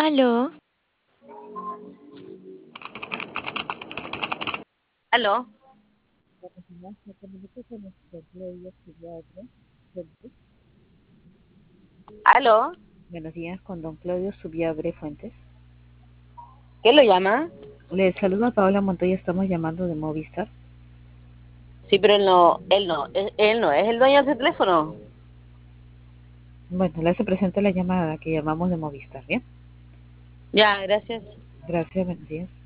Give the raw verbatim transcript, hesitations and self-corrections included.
Aló, ¿Aló? ¿Aló? Buenos días, con don Claudio Subiabre Fuentes. ¿Qué lo llama? Le saluda Paola Montoya, estamos llamando de Movistar. Sí, pero él no, él no, él, él no es el dueño de ese teléfono. Bueno, le hace presente la llamada que llamamos de Movistar, ¿bien? Ya, gracias. Gracias, buenos días.